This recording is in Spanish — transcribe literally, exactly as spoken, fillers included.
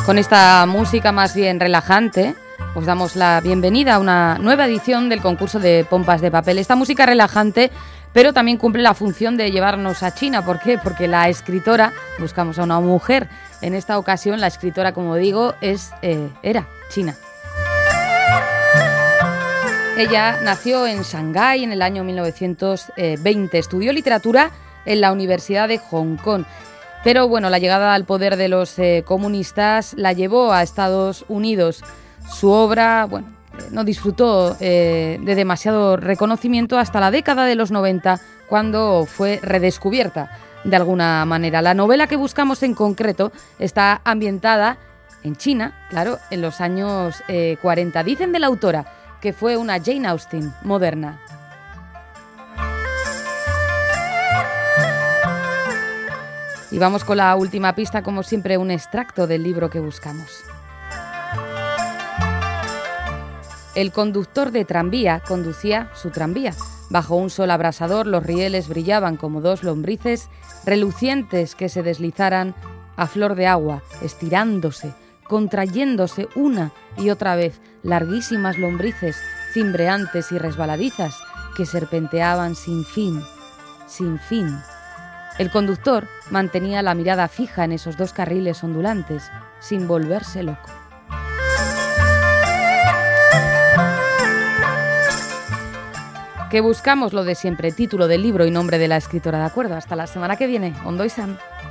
Con esta música más bien relajante, os damos la bienvenida a una nueva edición del concurso de pompas de papel. Esta música relajante, pero también cumple la función de llevarnos a China. ¿Por qué? Porque la escritora, buscamos a una mujer. En esta ocasión, la escritora, como digo, es eh, era china. Ella nació en Shanghái en el año mil novecientos veinte. Estudió literatura en la Universidad de Hong Kong. Pero bueno, la llegada al poder de los eh, comunistas la llevó a Estados Unidos. Su obra, bueno, no disfrutó eh, de demasiado reconocimiento hasta la década de los noventa, cuando fue redescubierta de alguna manera. La novela que buscamos en concreto está ambientada en China, claro, en los años eh, cuarenta. Dicen de la autora que fue una Jane Austen moderna. Y vamos con la última pista, como siempre, un extracto del libro que buscamos. El conductor de tranvía conducía su tranvía. Bajo un sol abrasador, los rieles brillaban como dos lombrices relucientes que se deslizaran a flor de agua, estirándose, contrayéndose una y otra vez, larguísimas lombrices, cimbreantes y resbaladizas, que serpenteaban sin fin, sin fin. El conductor mantenía la mirada fija en esos dos carriles ondulantes, sin volverse loco. Que buscamos lo de siempre, título del libro y nombre de la escritora, ¿de acuerdo? Hasta la semana que viene. Ondo Izan.